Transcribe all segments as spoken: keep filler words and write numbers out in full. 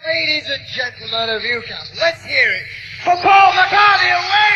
Ladies and gentlemen of Newcastle, let's hear it for Paul McCartney away!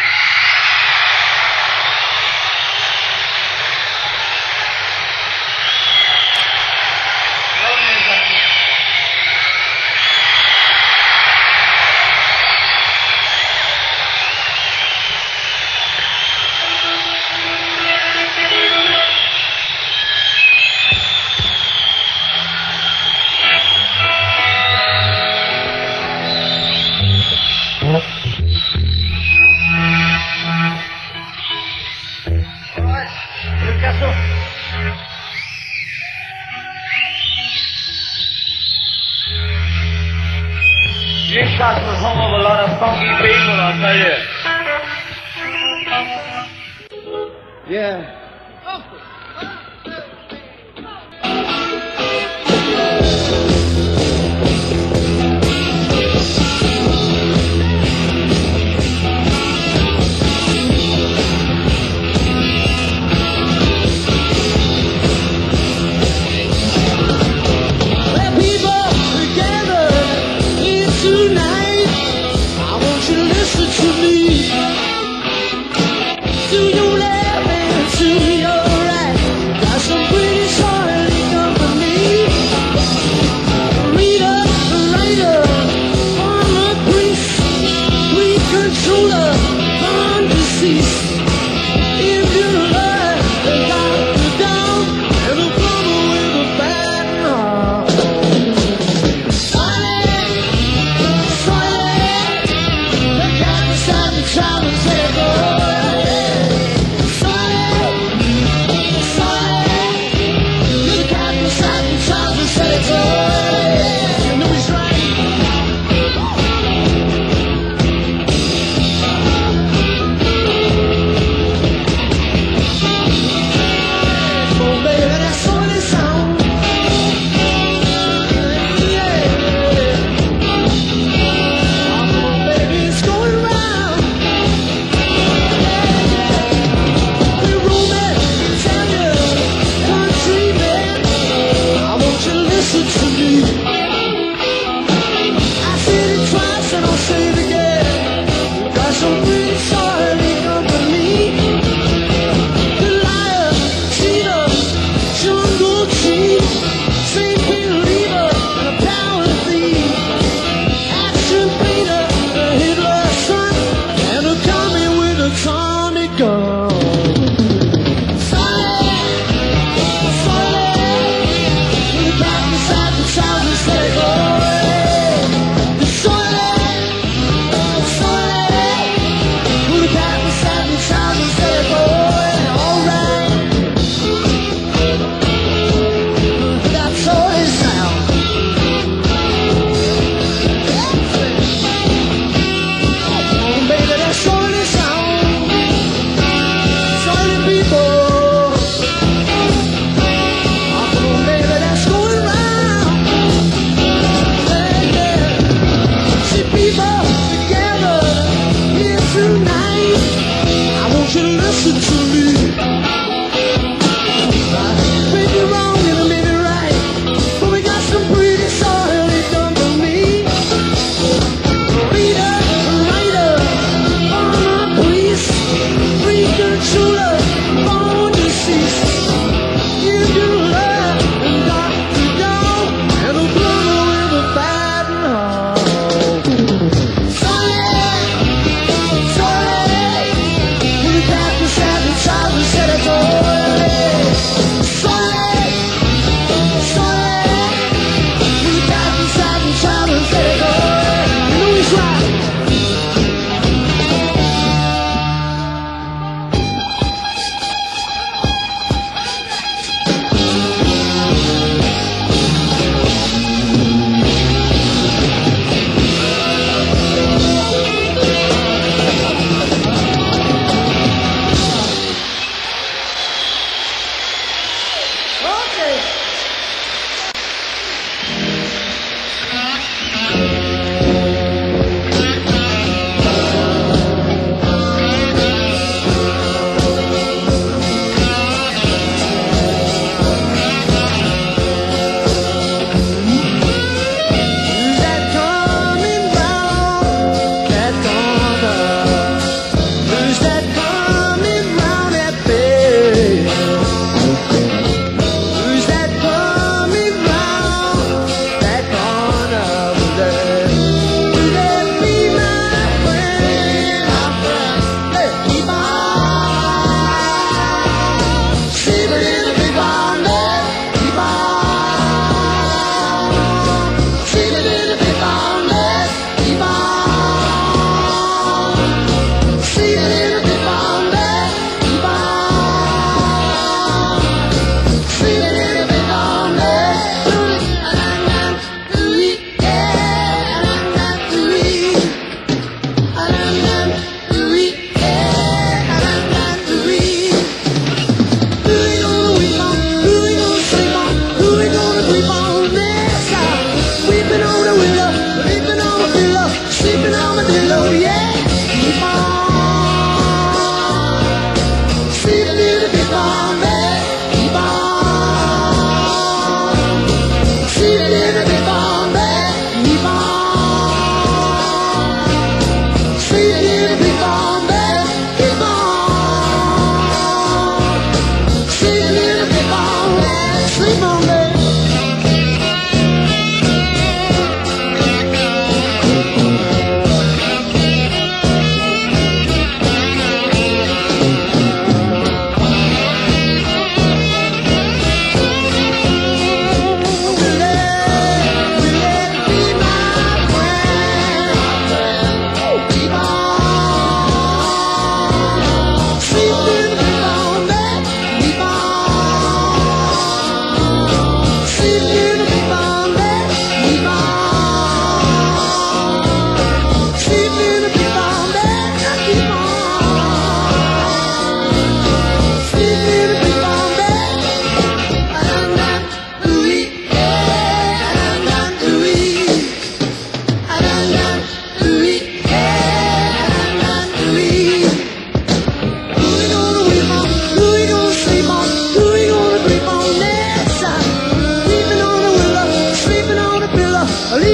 Newcastle's home of a lot of funky people, I'll tell you. Yeah. To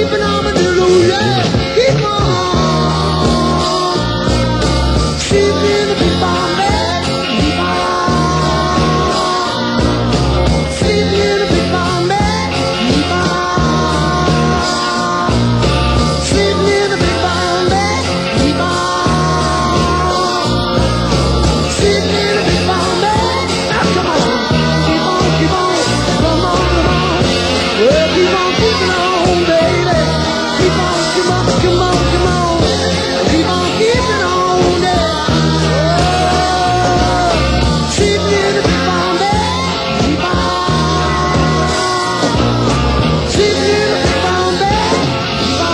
keeping on with the rules, yeah. Keep on. Sleeping in the big barn bed. Keep on. Sleeping in the big barn bed. Keep on. Sleeping in the big barn bed. Keep on. Sleeping in the big barn bed. Now come on. Keep on, keep on. Come on, come on. Well, keep on keeping on, baby. Keep on, keep on, come on, come on. Keep on keeping on, yeah. Oh, sleeping in the big barn bed. Keep on. Sleeping in the big barn bed. Keep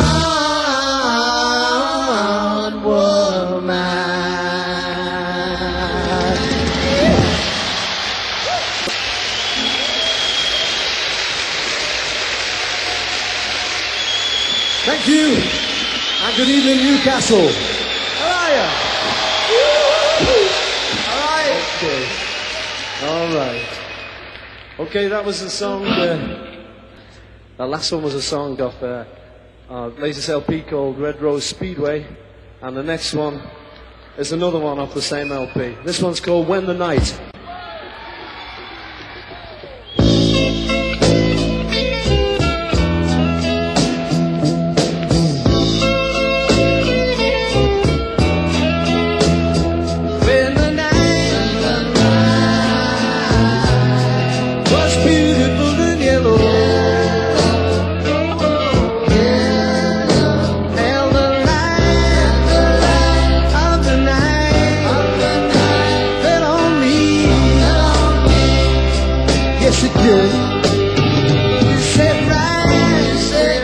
on, woman. Thank you, and good evening, Newcastle. How are you? All right. Okay. All right. Okay, that was the song. Uh, that last one was a song off uh, our latest L P called Red Rose Speedway, and the next one is another one off the same L P. This one's called When the Night. When the night was beautiful and yellow, and the light of the night fell on me. Yes, it did. It said rise, said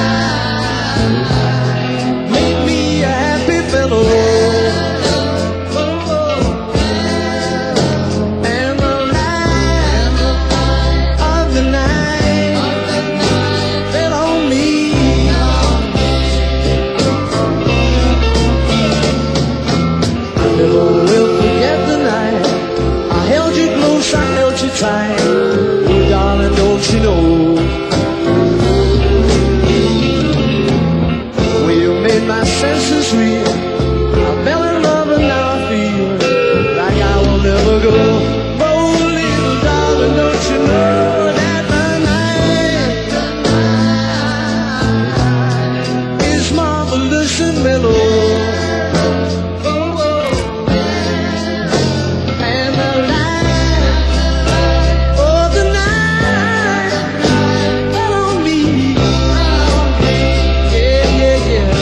rise, make me a happy fellow. And the light of the night fell on me. I never will forget the night I held you close, I held you tight. Oh, darling, don't you know? When you made my senses real, I fell in love and now I feel like I will never go. Oh, little darling, don't you know that the night is marvelous and mellow. And the light of the night fell on me. Yeah, yeah, yeah.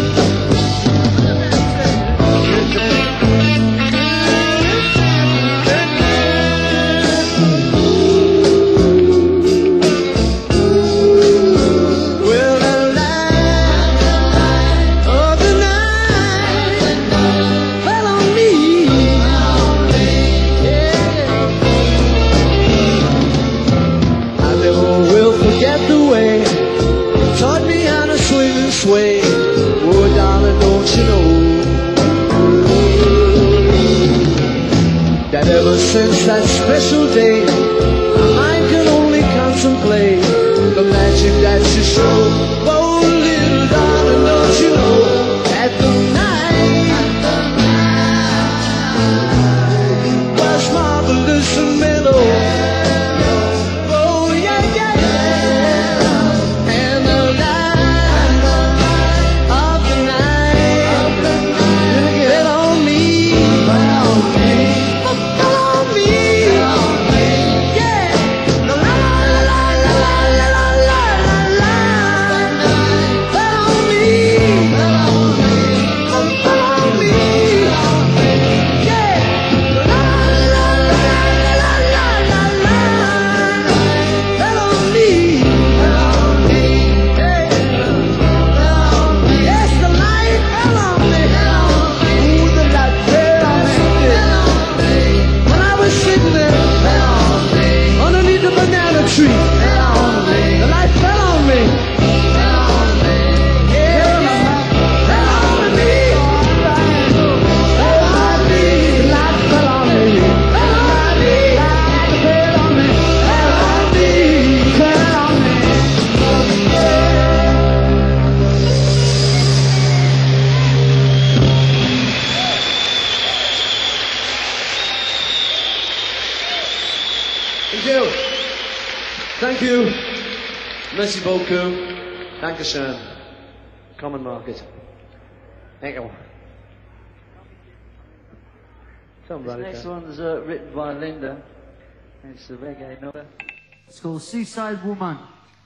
Well, the light of the night fell on me. Yeah. I never will forget the way you taught me how to swing and sway. Oh, darling, don't you know that ever since that special day, my mind can only contemplate the magic that you show. Oh, little darling, don't you know that the night was marvelous and mellow. Oh, yeah, yeah, yeah. And the light of the night fell on me. Fell on me. Yeah. La la la la la la la la la. Merci beaucoup. Dankeschön. Common Market. Thank you. This next one's uh, written by Linda. It's a reggae number. It's called Seaside Woman.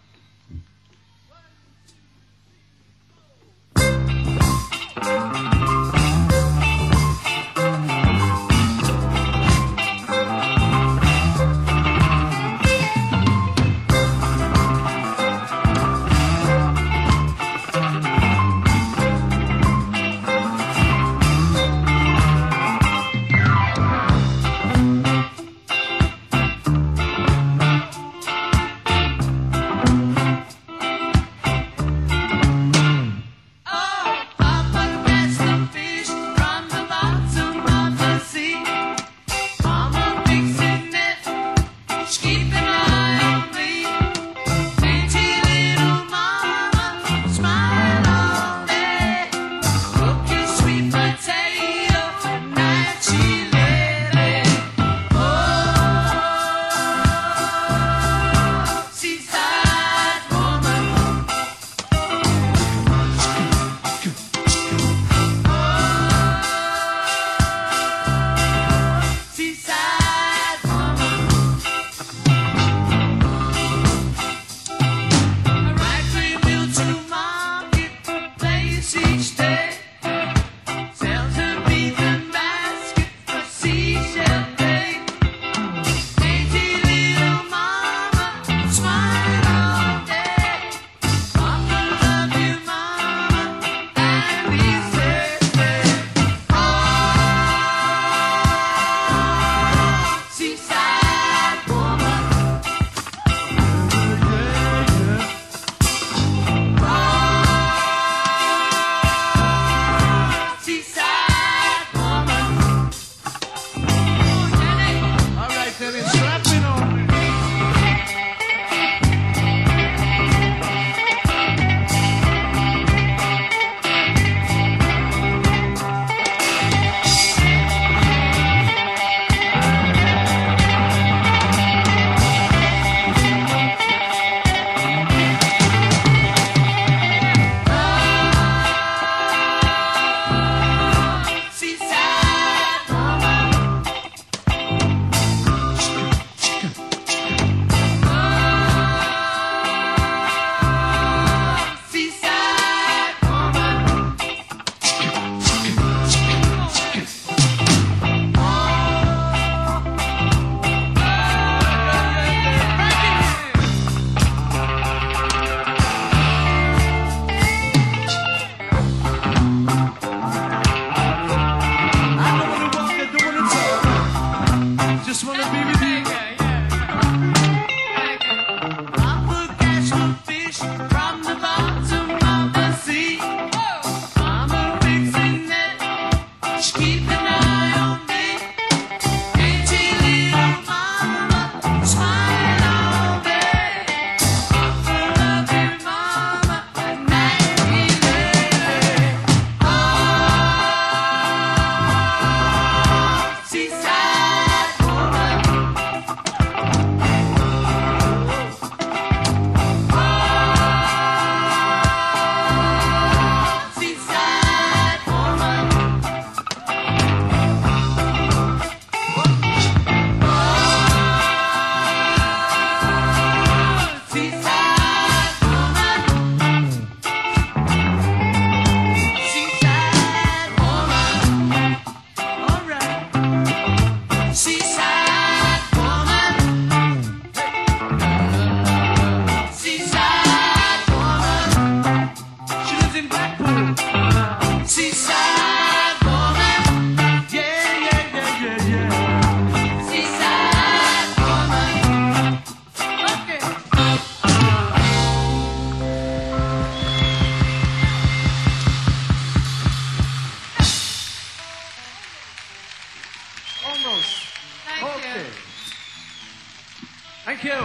Thank you.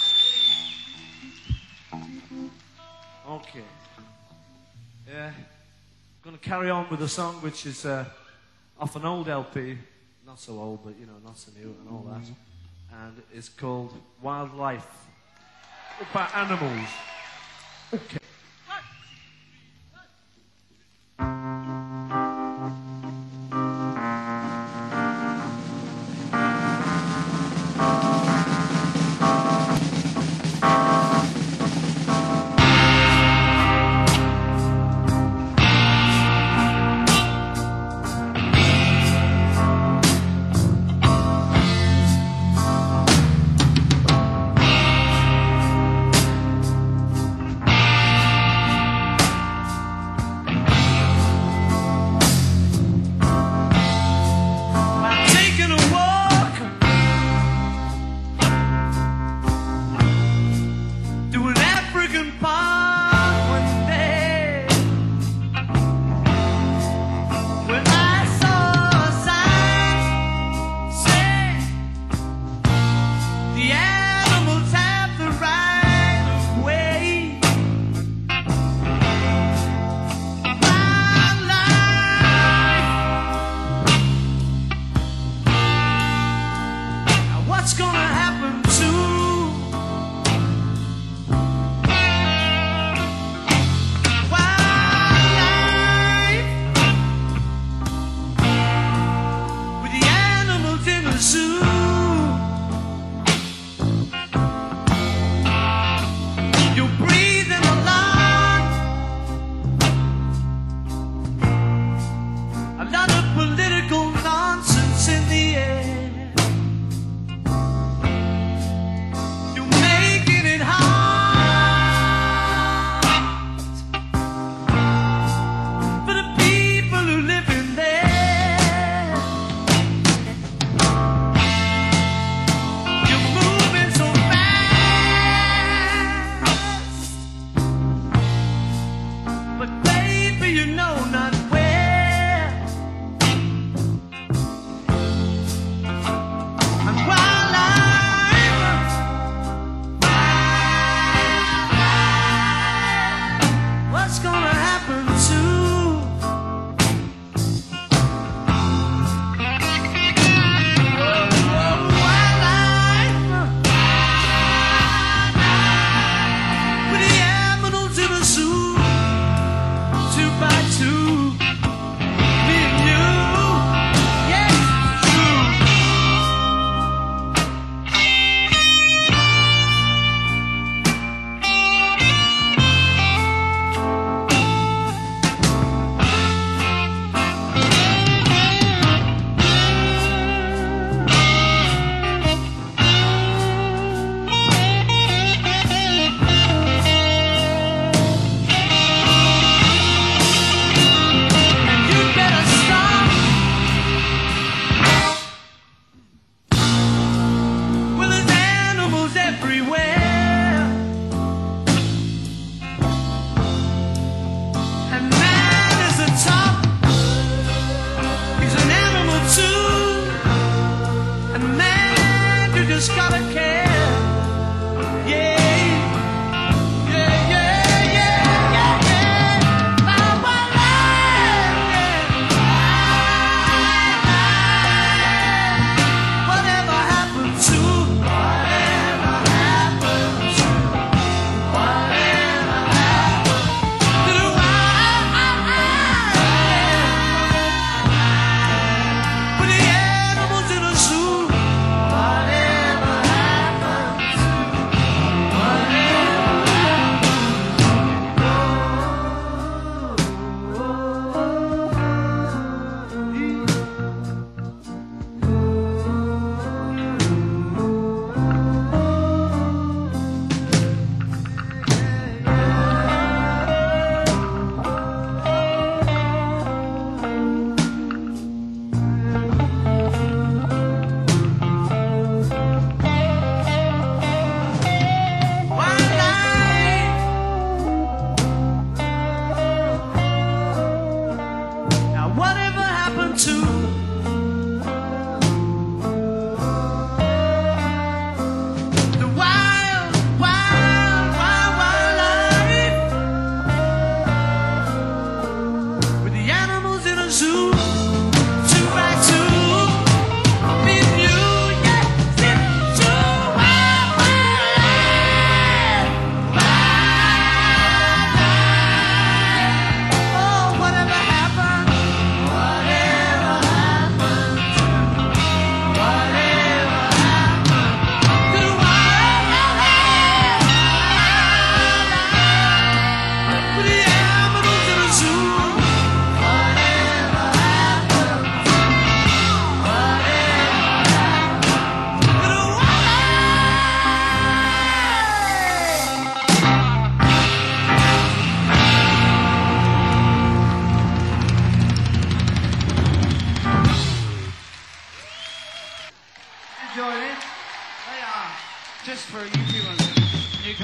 Okay. Yeah. I'm going to carry on with a song which is uh, off an old L P. Not so old, but, you know, not so new and all that. And it's called Wildlife. About animals. Okay. Two by two.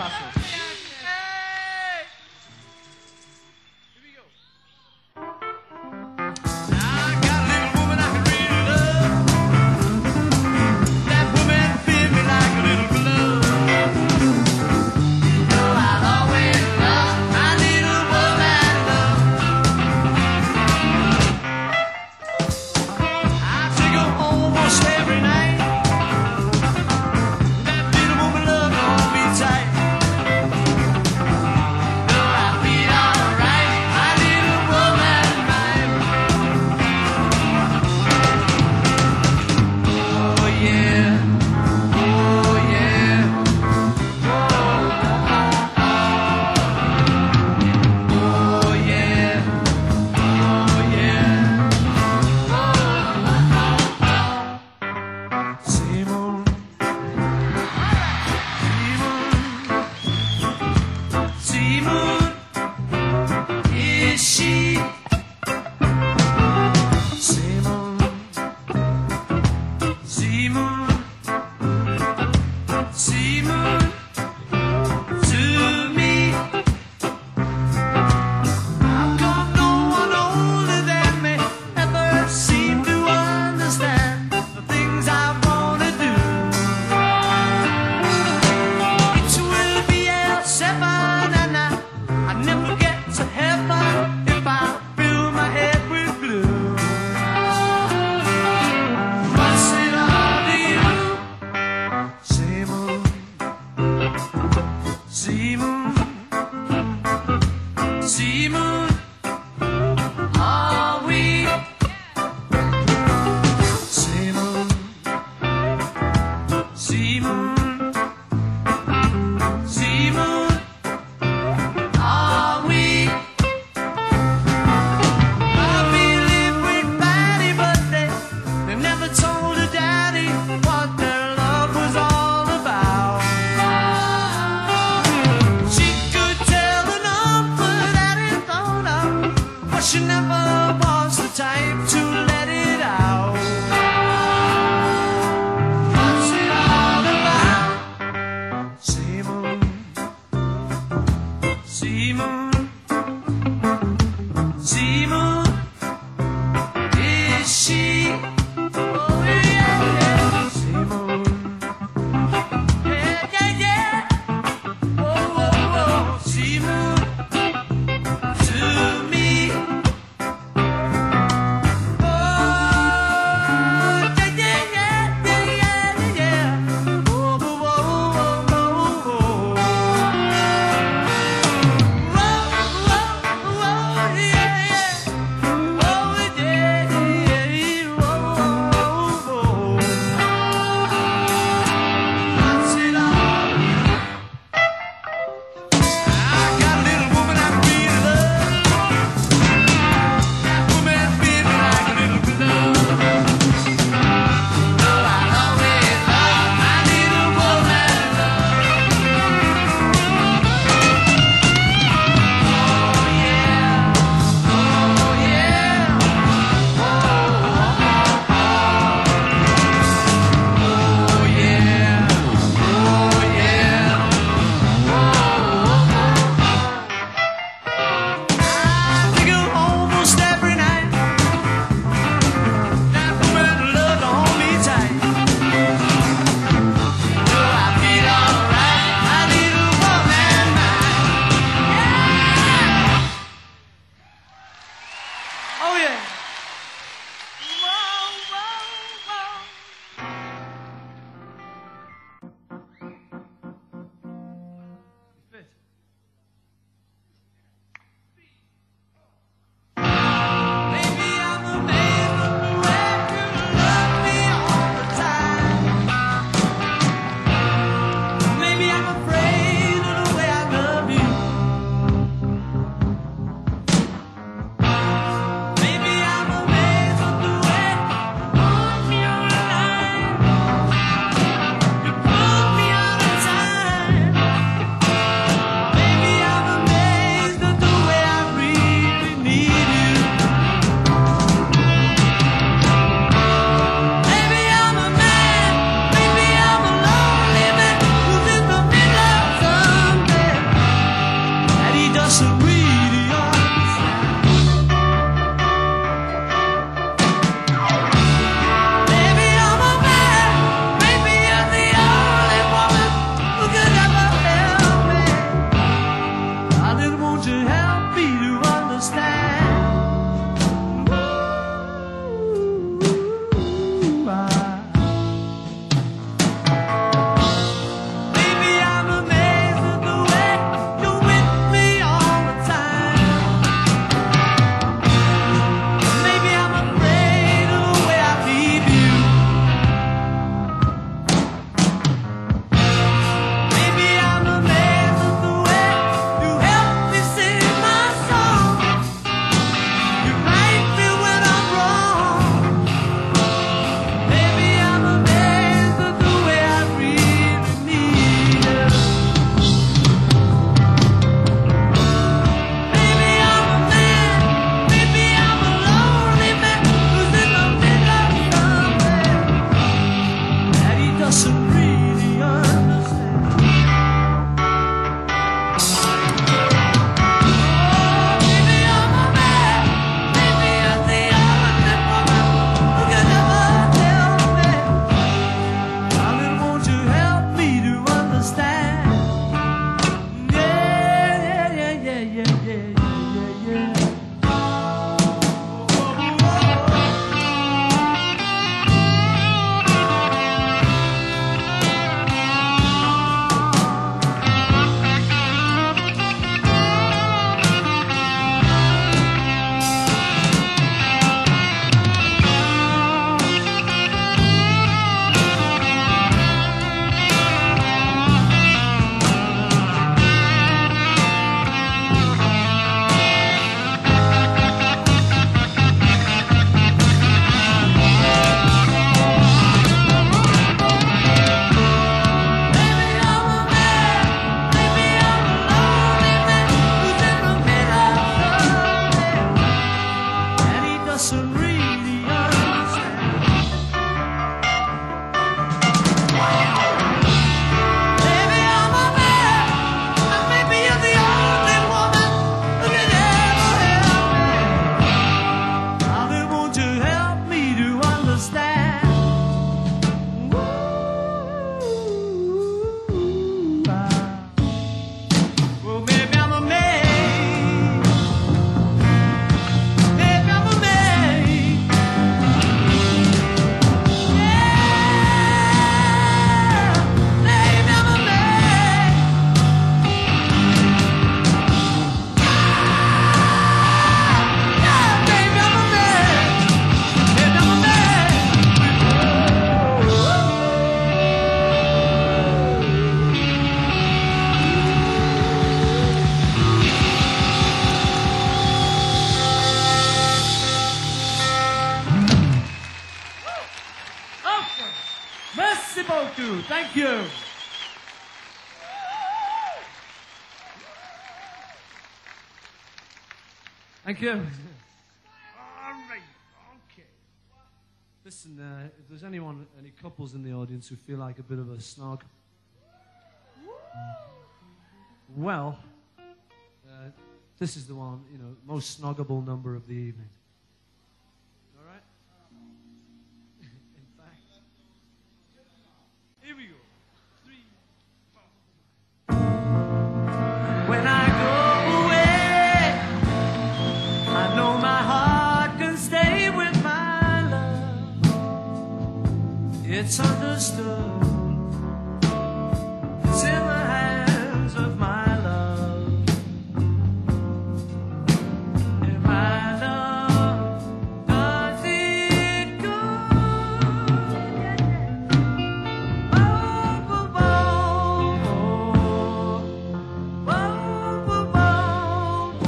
Awesome. She could tell an awful that it you, thank you. Thank you. All right, okay. Listen, uh, if there's anyone, any couples in the audience who feel like a bit of a snog, well, uh, this is the one, you know, most snoggable number of the evening. All right? In fact, here we go. Three, four. When I go away, I know my heart can stay with my love. It's understood. It's in the hands of my love. And my love does it good. Oh, oh, oh, oh. Oh, oh, oh,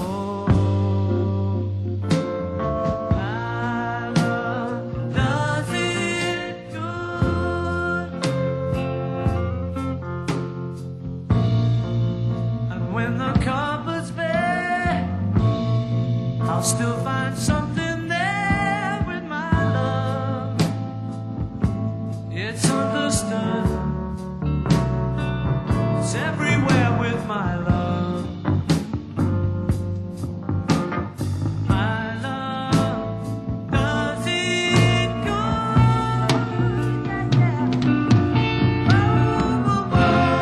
oh. My love does it good. And when the cupboard's bare, I'll still find something there with my love. It's understood. It's everywhere with my love. My love does it good. Oh, oh,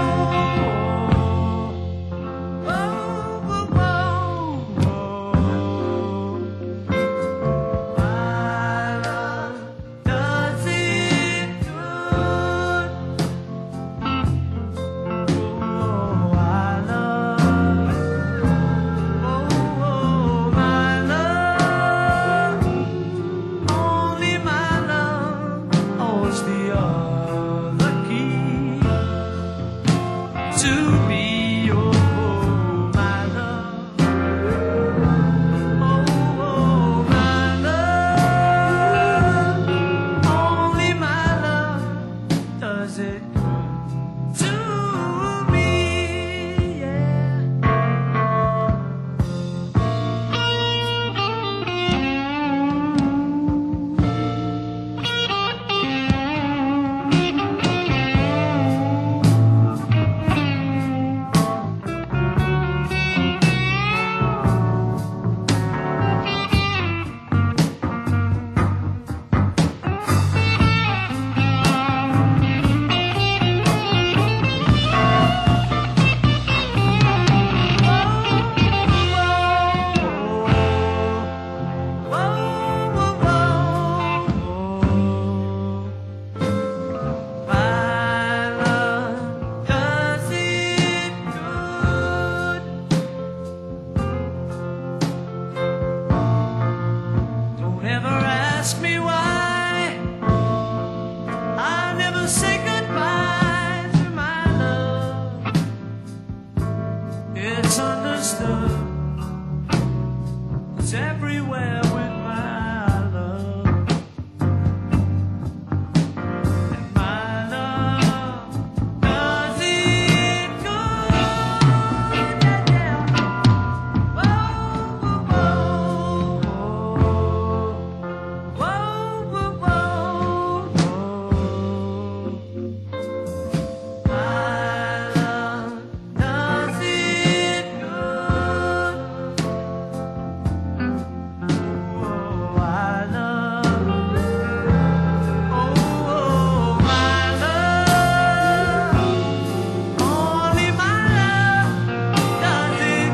oh. Oh, oh, oh. My love does it good. Oh, I love. Oh, oh, my love. Only my love holds the other key to be. Oh, my love. Oh, oh, my love. Only my love does it good to me, yeah. My love does it good. Don't ever ask me why I never say goodbye to my love. It's understood. It's everywhere with my love. And my love does it good. Yeah, yeah. Whoa, whoa, whoa. Whoa, whoa, whoa. My love does it good. Oh, I love. Oh, my love. Only my love does it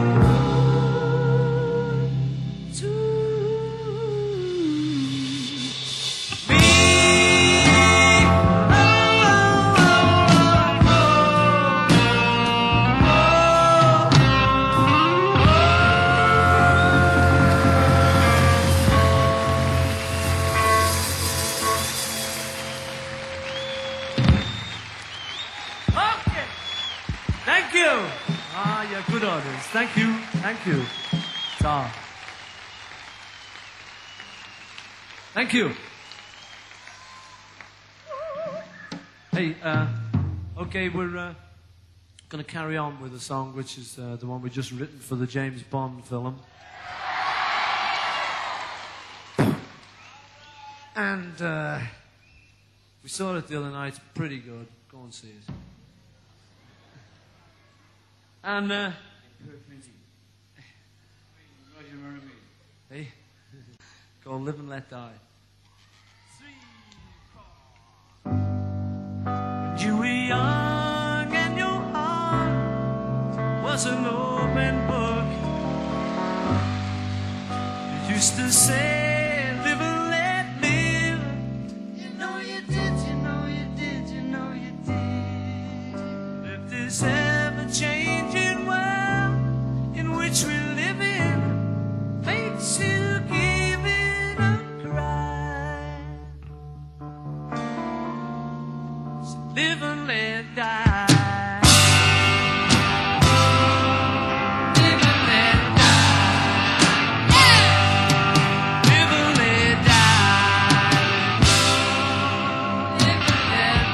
good to me. Okay. Thank you. Ah, you're good audience. Thank you. Thank you. Ta. Thank you. Hey, uh, Okay, we're uh, going to carry on with a song which is uh, the one we just written for the James Bond film. And uh, we saw it the other night. It's pretty good. Go and see it. And uh, hey, called Live and Let Die. You were young and your heart was an open book. You used to say, live and let live. You know you did, you know you did, you know you did. If this ever-changing world in which we live in makes you give it a cry, so live and let die. Live and let die. Live and let die. Live and let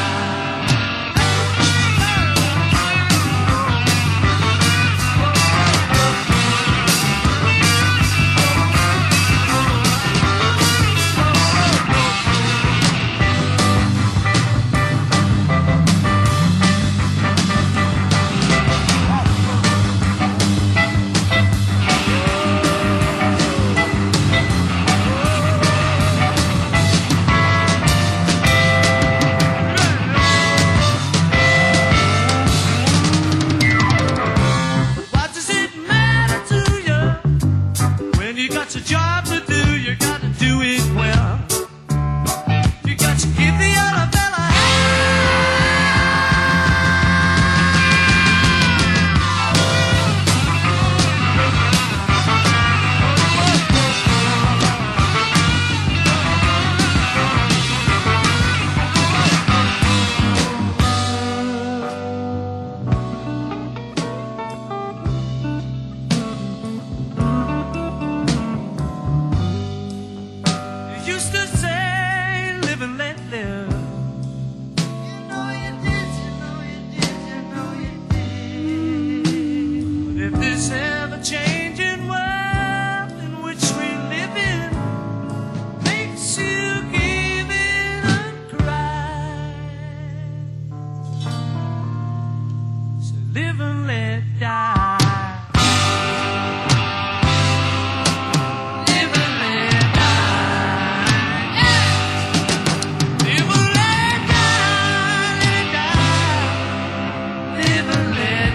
What does it matter to you when you got your job to do? You got to do it well. You got to give the other fella You used to say, live and let live. You know you did, you know you did, you know you did. But if this ever-changing world in which we live in makes you give it a cry, so live and let die. Live and let die. Live and let die. Live and let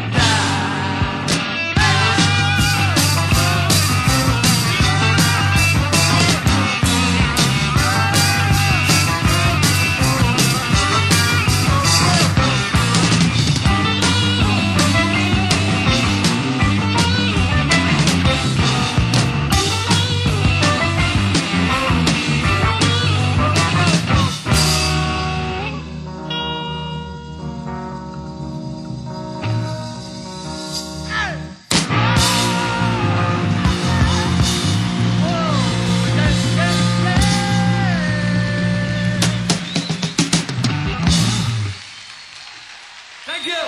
Thank you.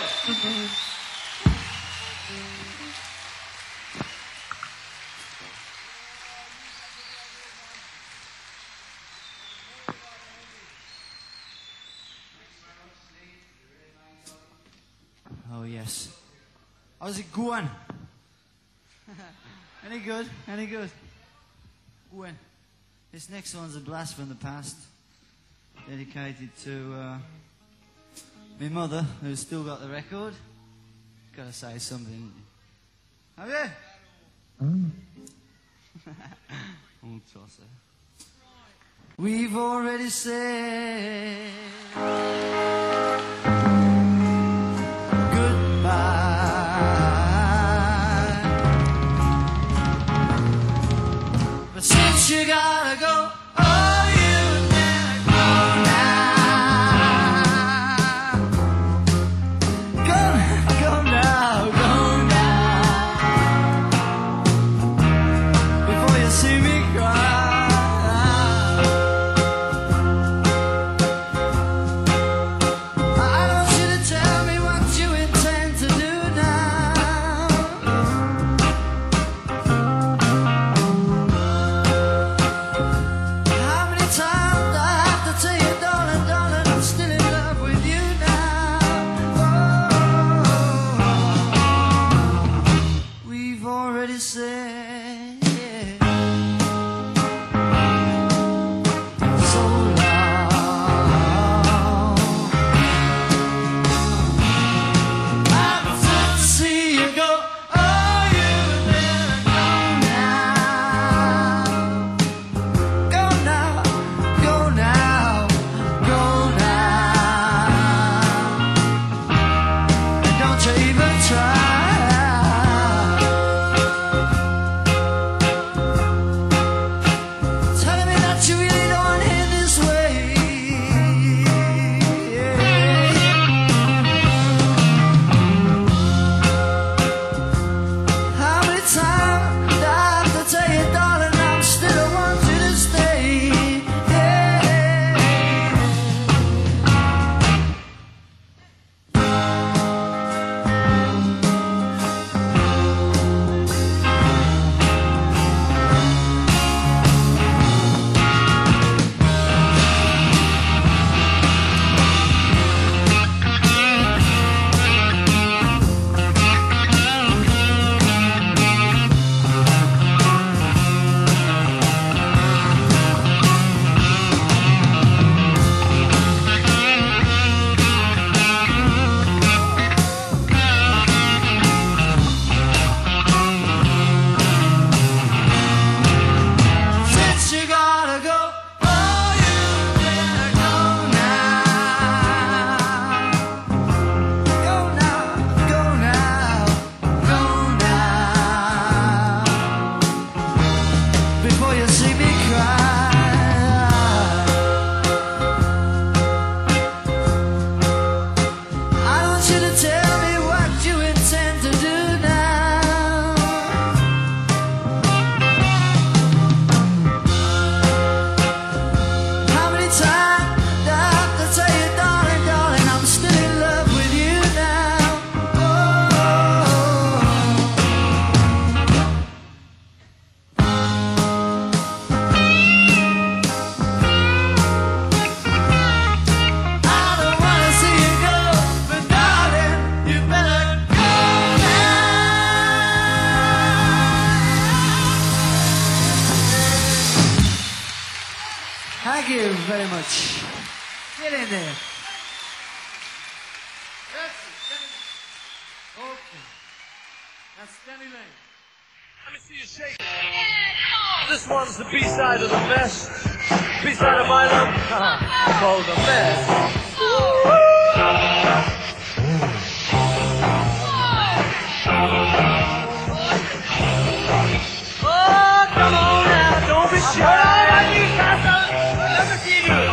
Oh, yes. How's it going? Any good? Any good? Going. This next one's a blast from the past. Dedicated to uh, my mother, who's still got the record. Gotta say something. Have you? Mm. Oh, toss her. We've already said goodbye, but since you gotta go, oh, you better go now. Go, go now, go now, before you see me cry. I don't see the before you see me cry. I want you to tell me what you intend to do now. How many times do I have to tell you, darling, darling, I'm still in love with you now. I don't wanna see you go, but darling, you better go now. Thank you very much. Get in there. Okay. That's Danny Lane. Let me see you shake. This one's the B-side of the mess. B-side of my love called The Mess. Oh, come on now, don't be shy. Let me see you.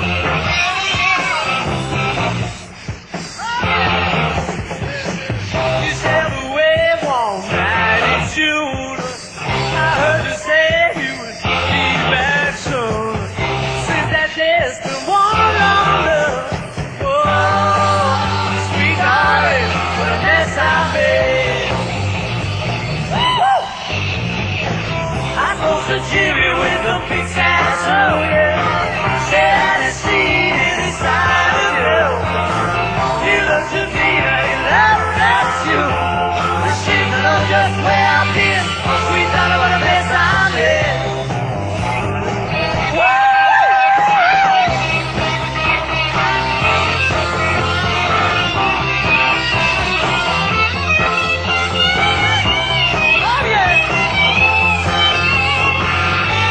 You said away one night in June. I heard you say you would be back soon. Since that day's been one long love. Oh, sweet darling, what a mess I made. Woo! I spoke to Jimmy with a big saxophone, yeah. Said I had seen it inside of you. You looked at me like you loved that's you. The shit to know just where I've been. Oh, sweet darling, what a mess I'm in. Woo! Oh, yeah.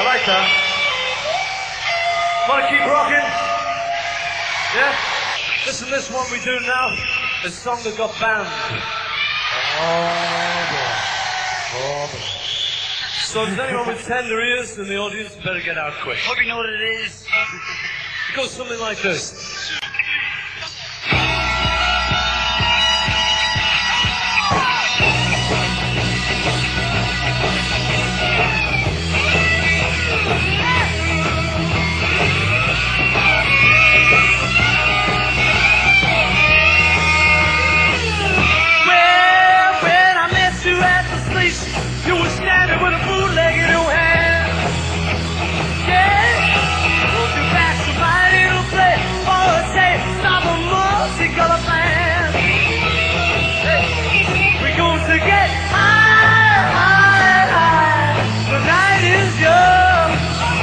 like that. Want to keep rocking? Yeah? Listen, this one we do now is a song that got banned. Oh, boy. Oh, boy. So if there's anyone with tender ears in the audience, better get out quick. Hope you know what it is. It goes something like this. You were standing with a bootleg in your hand. Yeah. Won't you back somebody to play for a tape? Stop a multicolored band. Hey. We're going to get high, high, high. The night is young.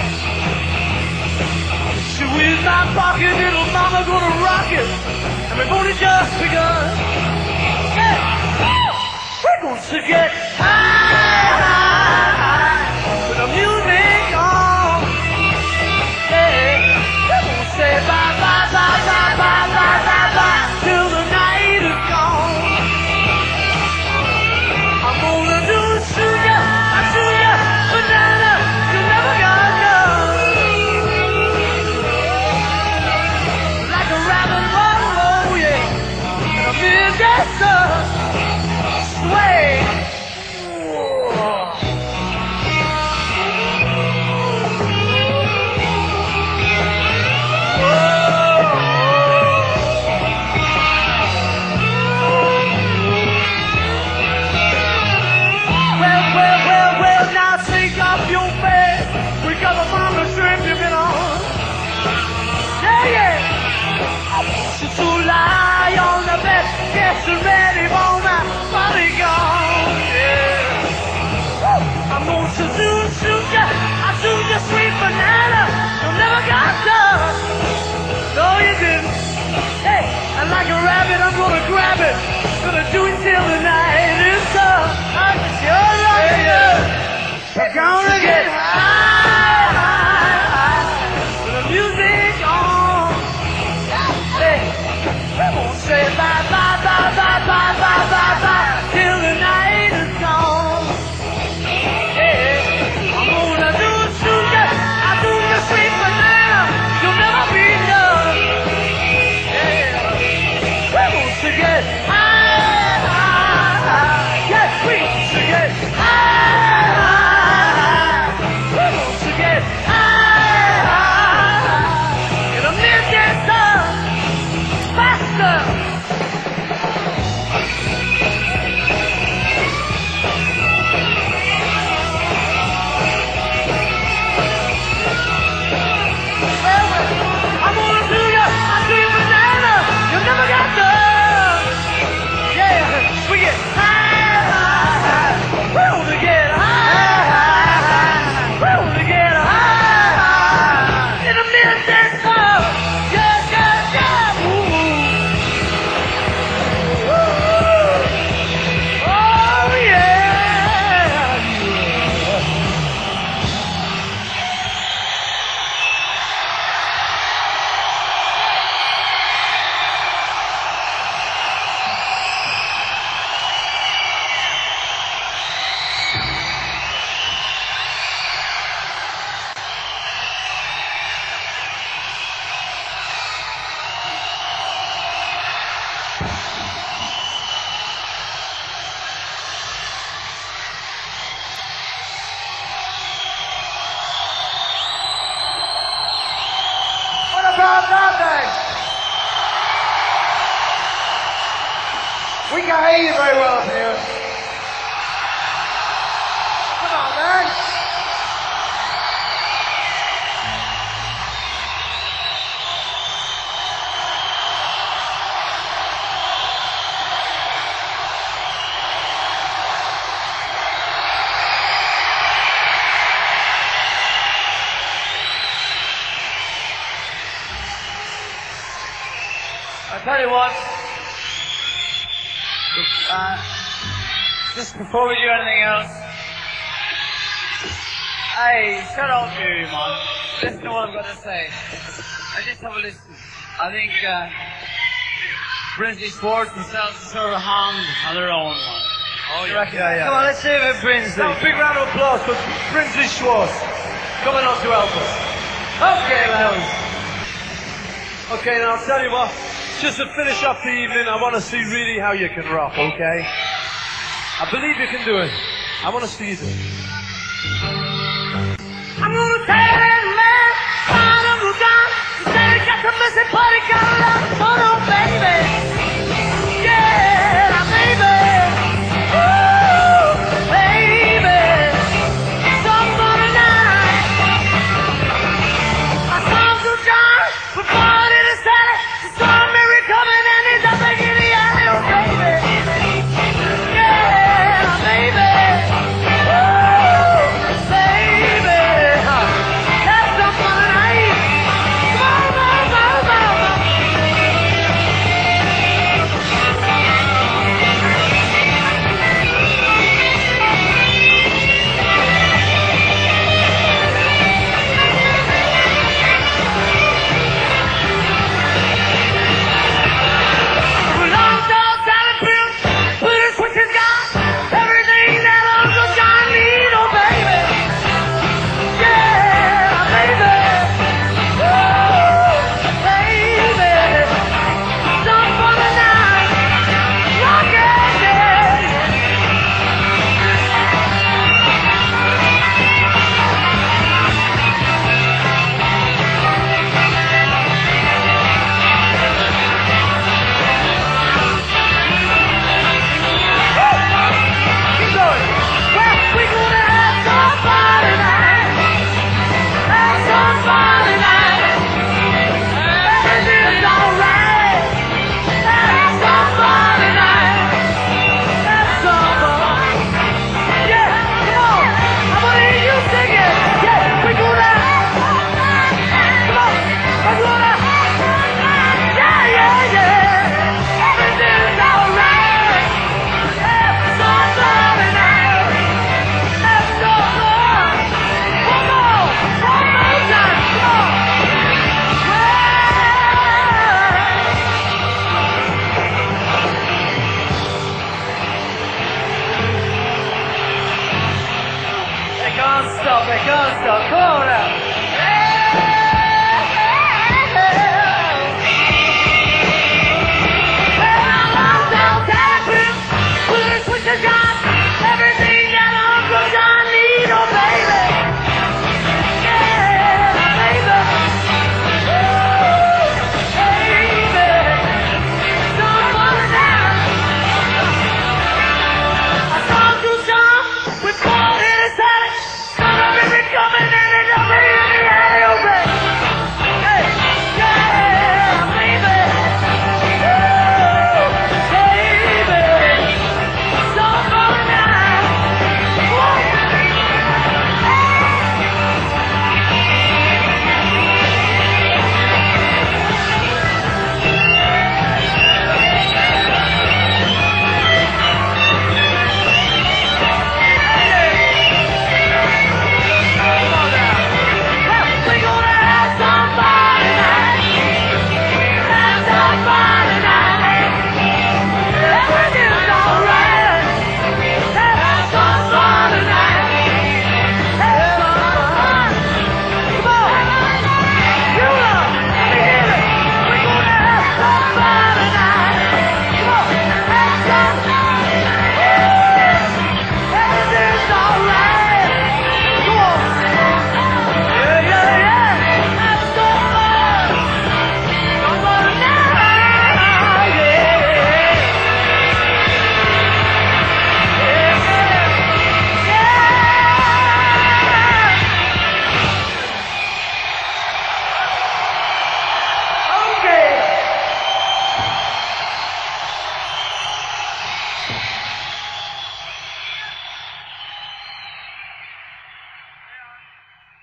She with my pocket, little mama gonna rock it. And we've only just begun. Yeah. We're going to get high, high, high, with the music on. Yeah, we're going to say bye, bye, bye, bye, bye, bye, bye, bye, till the night is gone. I'm gonna do sugar, I sugar, banana, you never got done. Like a rabbit, oh, oh yeah, a midnight sun. Sway. Well, well, well, well, now take off your bed. We got a on the trip you've been on. Yeah, yeah. She's to lie on the bed, get ready for my body gone, yeah. I'm going to do sugar, I do your sweet banana, you never got done. No, you didn't. Hey, and like a rabbit, I'm gonna grab it, gonna do it till the night is done. I'm sure right, yeah. We're gonna get high, high, high, with the music on. Hey, we're gonna say bye, bye, bye, bye, bye, bye, bye, bye, till the night is gone. Yeah, I'm gonna do sugar, I do your sweet banana, you'll never be done. Yeah, we're gonna get high, high, high. Yes, we gonna get high, high, high. We're gonna get high, high, high. In a midnight sun, faster. We can't hear you very well up here. Come on, man. I tell you what, uh, just before we do anything else, Hey, shut up, you, man. Listen to what I've got to say. I just have a listen. I think, uh, Brinsley Sports themselves deserve a hand on their own, man. Oh, yeah, yeah, yeah. Come on, let's see if it Brinsley. Now, a big round of applause for Brinsley Schwartz coming on to help us. Okay, lads. Okay, now I'll tell you what, just to finish up the evening, I want to see really how you can rock, okay? I believe you can do it. I want to see you do it. I'm gonna take